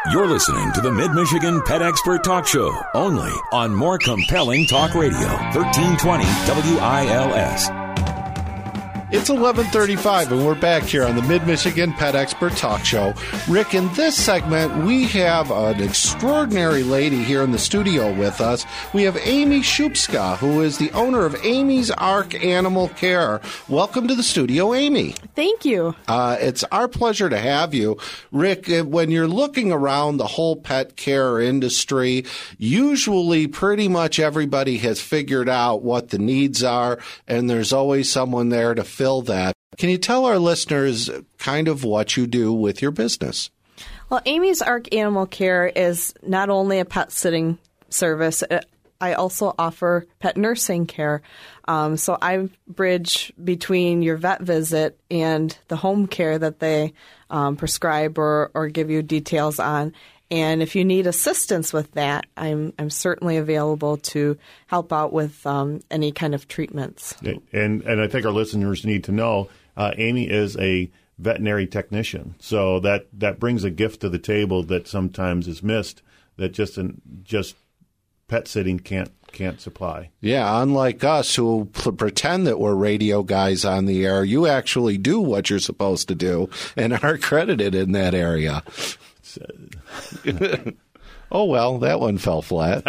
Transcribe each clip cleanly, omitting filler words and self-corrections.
You're listening to the Mid-Michigan Pet Expert Talk Show, only on More Compelling Talk Radio, 1320 WILS. It's 11:35, and we're back here on the Mid-Michigan Pet Expert Talk Show. Rick, in this segment, we have an extraordinary lady here in the studio with us. We have Amy Shupska, who is the owner of Amy's Ark Animal Care. Welcome to the studio, Amy. Thank you. It's our pleasure to have you. Rick, when you're looking around the whole pet care industry, usually pretty much everybody has figured out what the needs are, and there's always someone there to fill that. Can you tell our listeners kind of what you do with your business? Well, Amy's Ark Animal Care is not only a pet sitting service, I also offer pet nursing care. So I bridge between your vet visit and the home care that they prescribe or give you details on. And if you need assistance with that, I'm certainly available to help out with any kind of treatments. And I think our listeners need to know, Amy is a veterinary technician, so that brings a gift to the table that sometimes is missed, that just pet sitting can't supply. Yeah, unlike us who pretend that we're radio guys on the air, you actually do what you're supposed to do and are credited in that area. Oh, well, that one fell flat.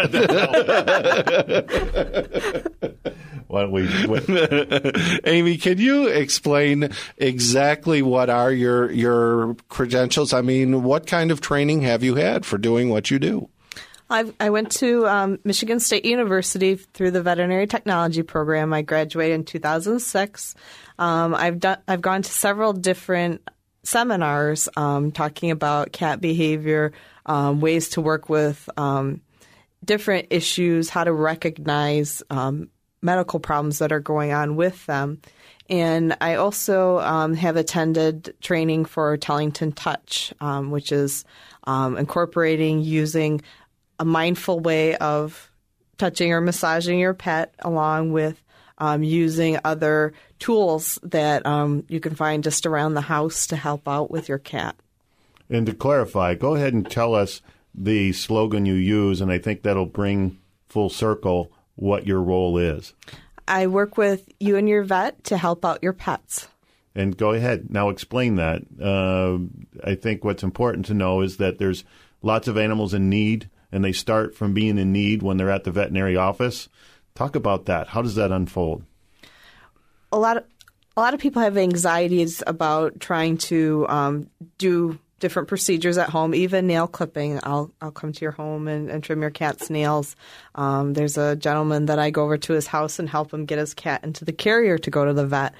Amy, can you explain exactly what are your credentials? I mean, what kind of training have you had for doing what you do? I went to Michigan State University through the veterinary technology program. I graduated in 2006. I've gone to several different seminars talking about cat behavior, ways to work with different issues, how to recognize medical problems that are going on with them. And I also have attended training for Tellington Touch, which is incorporating using a mindful way of touching or massaging your pet, along with using other tools that you can find just around the house to help out with your cat. And to clarify, go ahead and tell us the slogan you use, and I think that'll bring full circle what your role is. I work with you and your vet to help out your pets. And go ahead. Now explain that. I think what's important to know is that there's lots of animals in need, and they start from being in need when they're at the veterinary office. Talk about that. How does that unfold? A lot of people have anxieties about trying to do different procedures at home, even nail clipping. I'll come to your home and trim your cat's nails. There's a gentleman that I go over to his house and help him get his cat into the carrier to go to the vet.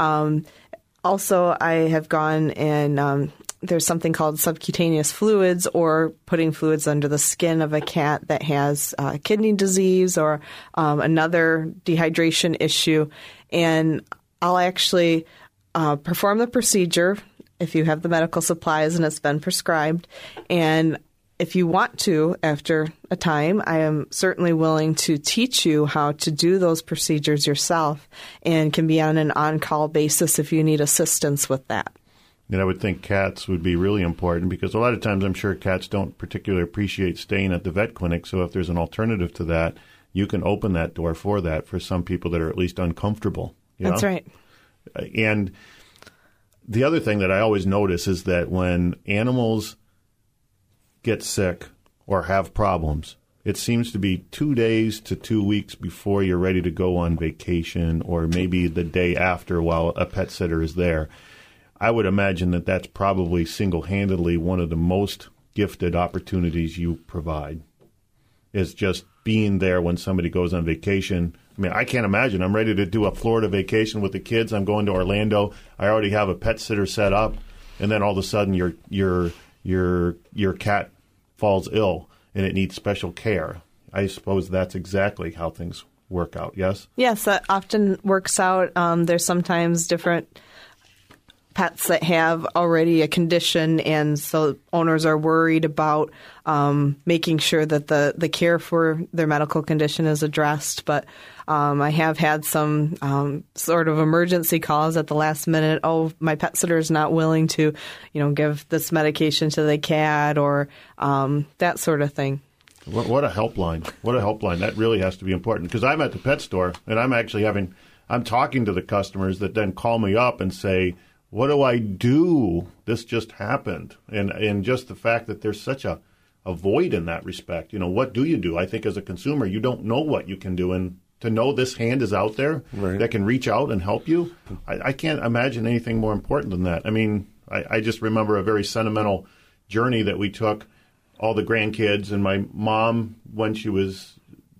Also, I have gone and there's something called subcutaneous fluids, or putting fluids under the skin of a cat that has kidney disease or another dehydration issue. And I'll actually perform the procedure if you have the medical supplies and it's been prescribed. And if you want to, after a time, I am certainly willing to teach you how to do those procedures yourself, and can be on an on-call basis if you need assistance with that. And I would think cats would be really important, because a lot of times I'm sure cats don't particularly appreciate staying at the vet clinic. So if there's an alternative to that, you can open that door for that for some people that are at least uncomfortable. That's right. And the other thing that I always notice is that when animals get sick or have problems, it seems to be 2 days to 2 weeks before you're ready to go on vacation, or maybe the day after while a pet sitter is there. I would imagine that that's probably single-handedly one of the most gifted opportunities you provide, is just being there when somebody goes on vacation. I mean, I can't imagine. I'm ready to do a Florida vacation with the kids. I'm going to Orlando. I already have a pet sitter set up, and then all of a sudden your cat falls ill and it needs special care. I suppose that's exactly how things work out. Yes. Yes, that often works out. There's sometimes different pets that have already a condition, and so owners are worried about making sure that the care for their medical condition is addressed. But I have had some sort of emergency calls at the last minute. Oh, my pet sitter is not willing to, give this medication to the cat, or that sort of thing. What a helpline. What a helpline. That really has to be important, because I'm at the pet store and I'm talking to the customers that then call me up and say, what do I do? This just happened. And just the fact that there's such a void in that respect. What do you do? I think as a consumer, you don't know what you can do. And to know this hand is out there that can reach out and help you, I can't imagine anything more important than that. I mean, I just remember a very sentimental journey that we took, all the grandkids and my mom when she was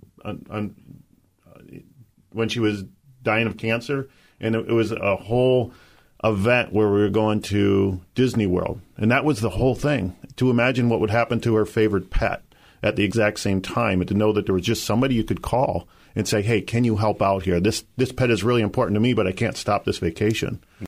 dying of cancer, and it was a whole event where we were going to Disney World, and that was the whole thing. To imagine what would happen to her favorite pet at the exact same time, and to know that there was just somebody you could call and say, "Hey, can you help out here? This pet is really important to me, but I can't stop this vacation."